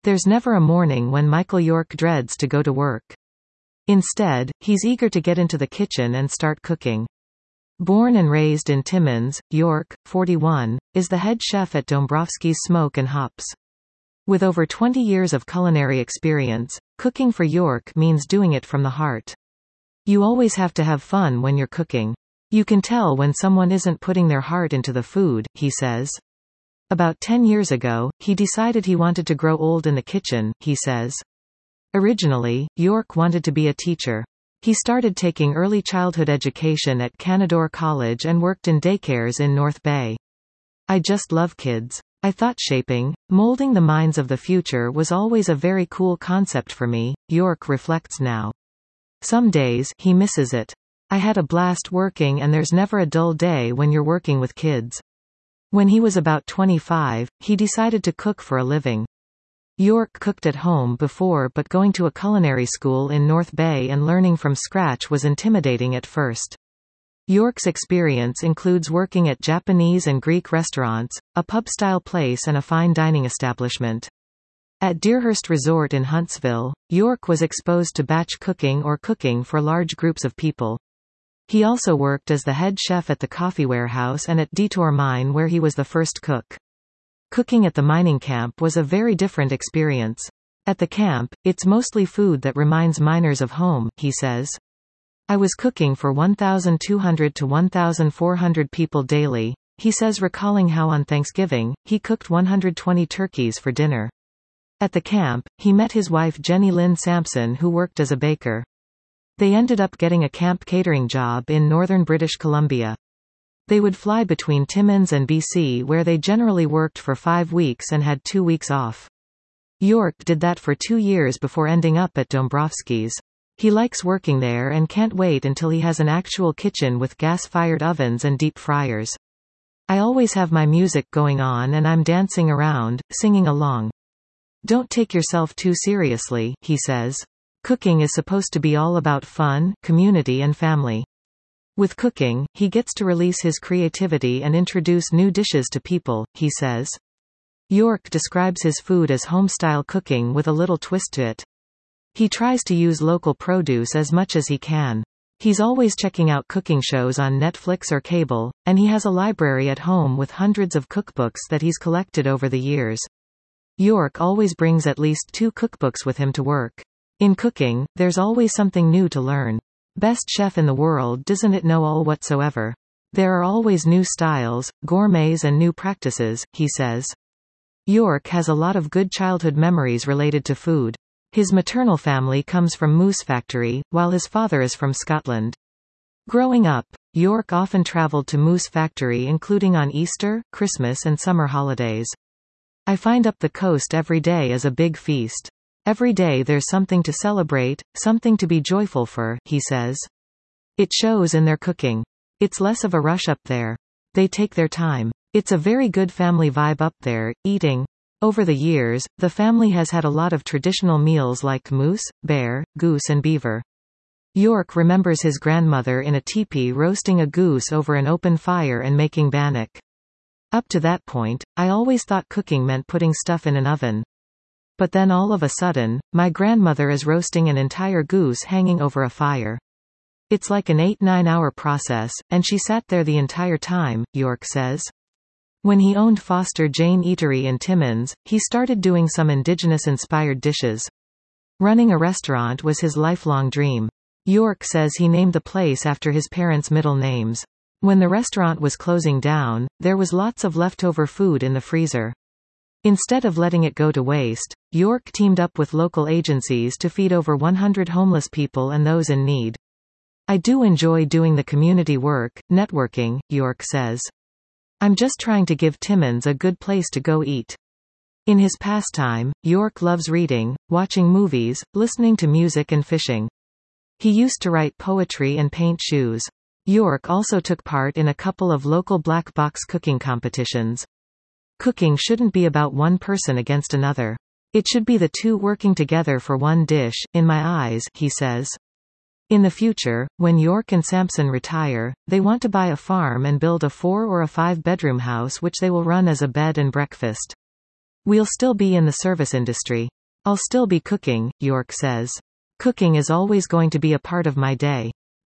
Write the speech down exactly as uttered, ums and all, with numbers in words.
There's never a morning when Michael York dreads to go to work. Instead, he's eager to get into the kitchen and start cooking. Born and raised in Timmins, York, forty-one, is the head chef at Dombrowski's Smoke and Hops. With over twenty years of culinary experience, cooking for York means doing it from the heart. You always have to have fun when you're cooking. You can tell when someone isn't putting their heart into the food, he says. About ten years ago, he decided he wanted to grow old in the kitchen, he says. Originally, York wanted to be a teacher. He started taking early childhood education at Canadore College and worked in daycares in North Bay. I just love kids. I thought shaping, molding the minds of the future was always a very cool concept for me, York reflects now. Some days, he misses it. I had a blast working, and there's never a dull day when you're working with kids. When he was about twenty-five, he decided to cook for a living. York cooked at home before, but going to a culinary school in North Bay and learning from scratch was intimidating at first. York's experience includes working at Japanese and Greek restaurants, a pub-style place and a fine dining establishment. At Deerhurst Resort in Huntsville, York was exposed to batch cooking or cooking for large groups of people. He also worked as the head chef at the Coffee Warehouse and at Detour Mine, where he was the first cook. Cooking at the mining camp was a very different experience. At the camp, it's mostly food that reminds miners of home, he says. I was cooking for one thousand two hundred to one thousand four hundred people daily, he says, recalling how on Thanksgiving, he cooked one hundred twenty turkeys for dinner. At the camp, he met his wife Jenny Lynn Sampson, who worked as a baker. They ended up getting a camp catering job in northern British Columbia. They would fly between Timmins and B C, where they generally worked for five weeks and had two weeks off. York did that for two years before ending up at Dombrowski's. He likes working there and can't wait until he has an actual kitchen with gas-fired ovens and deep fryers. I always have my music going on and I'm dancing around, singing along. Don't take yourself too seriously, he says. Cooking is supposed to be all about fun, community and family. With cooking, he gets to release his creativity and introduce new dishes to people, he says. York describes his food as home-style cooking with a little twist to it. He tries to use local produce as much as he can. He's always checking out cooking shows on Netflix or cable, and he has a library at home with hundreds of cookbooks that he's collected over the years. York always brings at least two cookbooks with him to work. In cooking, there's always something new to learn. Best chef in the world doesn't it know all whatsoever. There are always new styles, gourmets and new practices, he says. York has a lot of good childhood memories related to food. His maternal family comes from Moose Factory, while his father is from Scotland. Growing up, York often traveled to Moose Factory, including on Easter, Christmas and summer holidays. I find up the coast every day is a big feast. Every day there's something to celebrate, something to be joyful for, he says. It shows in their cooking. It's less of a rush up there. They take their time. It's a very good family vibe up there, eating. Over the years, the family has had a lot of traditional meals like moose, bear, goose and beaver. York remembers his grandmother in a teepee roasting a goose over an open fire and making bannock. Up to that point, I always thought cooking meant putting stuff in an oven. But then all of a sudden, my grandmother is roasting an entire goose hanging over a fire. It's like an eight-nine hour process, and she sat there the entire time, York says. When he owned Foster Jane Eatery in Timmins, he started doing some indigenous-inspired dishes. Running a restaurant was his lifelong dream. York says he named the place after his parents' middle names. When the restaurant was closing down, there was lots of leftover food in the freezer. Instead of letting it go to waste, York teamed up with local agencies to feed over one hundred homeless people and those in need. I do enjoy doing the community work, networking, York says. I'm just trying to give Timmins a good place to go eat. In his pastime, York loves reading, watching movies, listening to music and fishing. He used to write poetry and paint shoes. York also took part in a couple of local black box cooking competitions. Cooking shouldn't be about one person against another. It should be the two working together for one dish, in my eyes, he says. In the future, when York and Sampson retire, they want to buy a farm and build a four or a five bedroom house which they will run as a bed and breakfast. We'll still be in the service industry. I'll still be cooking, York says. Cooking is always going to be a part of my day.